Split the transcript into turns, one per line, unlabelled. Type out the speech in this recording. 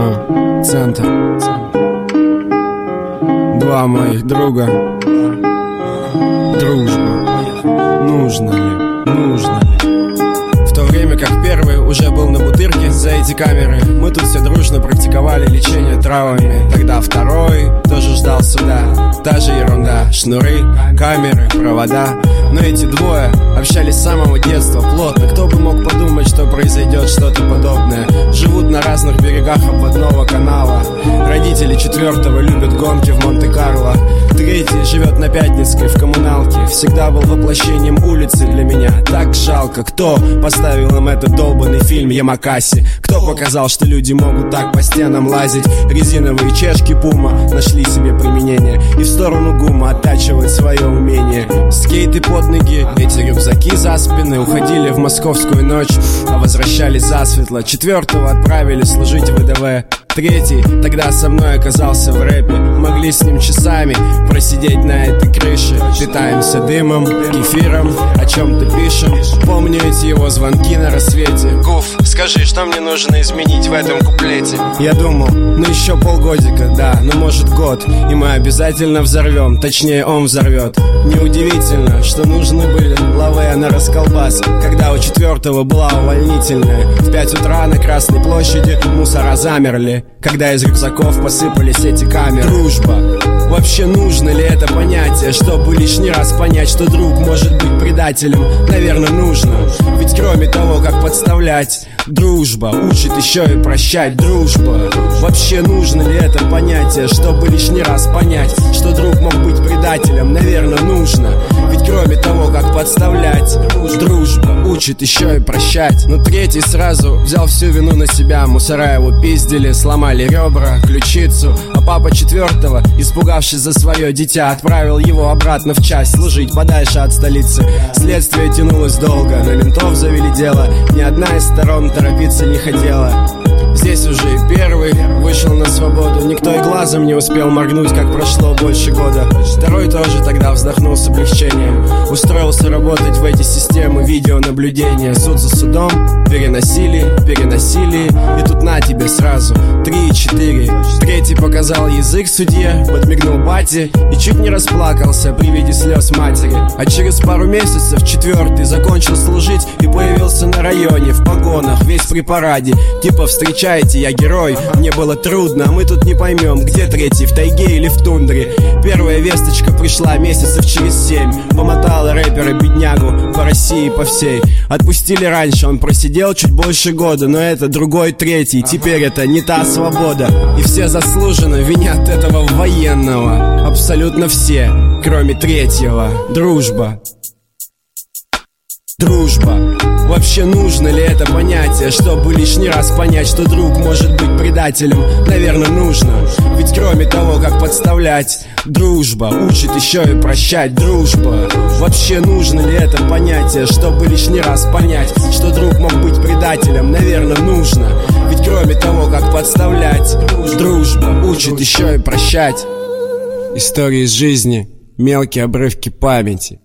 Центр. Два моих друга. Дружба. Нужно ли? В то время как первый уже был на бутырке за эти камеры, мы тут все дружно практиковали лечение травами. Тогда второй тоже ждал суда. Та же ерунда, шнуры, камеры, провода. Но эти двое общались с самого детства плотно. Кто бы мог подумать, что произойдет что-то подобное. Живут на разных берегах обводного канала. Родители четвертого любят гонки в Монте-Карло. Третий живет на Пятницкой в коммуналке. Всегда был воплощением улицы для меня. Так жалко, кто поставил им этот долбанный фильм Ямакаси. Кто показал, что люди могут так по стенам лазить. Резиновые чешки Пума нашли себе применение. И в сторону ГУМа оттачивать свое умение. Скейты под ноги, эти рюкзаки за спины. Уходили в московскую ночь, а возвращались засветло. Четвертого отправили служить в ВДВ. Третий тогда со мной оказался в рэпе. Могли с ним часами просидеть на этой крыше. Питаемся дымом, кефиром, о чем-то пишем. Помню эти его звонки на рассвете. Гуф, скажи, что мне нужно изменить в этом куплете? Я думал, ну еще полгодика, да, ну может год. И мы обязательно взорвем, точнее он взорвет. Неудивительно, что нужны были лавэ на расколбасы, когда у четвертого была увольнительная. В 5 утра на Красной площади мусора замерли, когда из рюкзаков посыпались эти камеры. Дружба. Вообще нужно ли это понятие, чтобы лишний раз понять, что друг может быть предателем? Наверное, нужно. Ведь кроме того, как подставлять, дружба учит еще и прощать. Дружба. Вообще нужно ли это понятие, чтобы лишний раз понять, что друг мог быть предателем? Наверное, нужно. Ведь кроме того, как подставлять, дружба учит еще и прощать. Но третий сразу взял всю вину на себя. Мусора его пиздили, сломали ребра, ключицу. А папа четвертого, испугавшись за свое дитя, отправил его обратно в часть служить подальше от столицы. Следствие тянулось долго, на ментов завели дело. Ни одна из сторон торопиться не хотела. Здесь уже и первый вышел на свободу. Никто и глазом не успел моргнуть, как прошло больше года. Второй тоже тогда вздохнул с облегчением. Устроился работать в эти системы видеонаблюдения. Суд за судом, переносили. И тут на тебе сразу 3 и 4. Третий показал язык судье, подмигнул бате и чуть не расплакался при виде слез матери. А через пару месяцев четвертый закончил служить и появился на районе в погонах, весь при параде. Типа встречайте, я герой, мне было трудно, а мы тут не поймем, где третий, в тайге или в тундре. Первая весточка пришла месяцев через 7. Помотала рэпера беднягу по России по всей. Отпустили раньше, он просидел чуть больше года, но это другой третий. Теперь это не та свобода. И все заслуженно винят этого военного. Абсолютно все, кроме третьего. Дружба. Дружба. Вообще нужно ли это понятие, чтобы лишний раз понять, что друг может быть предателем? Наверное, нужно. Ведь кроме того, как подставлять, дружба учит еще и прощать. Дружба. Вообще нужно ли это понятие, чтобы лишний раз понять, что друг мог быть предателем? Наверное, нужно. Ведь кроме того, как подставлять, дружба учит еще и прощать. Истории из жизни, мелкие обрывки памяти.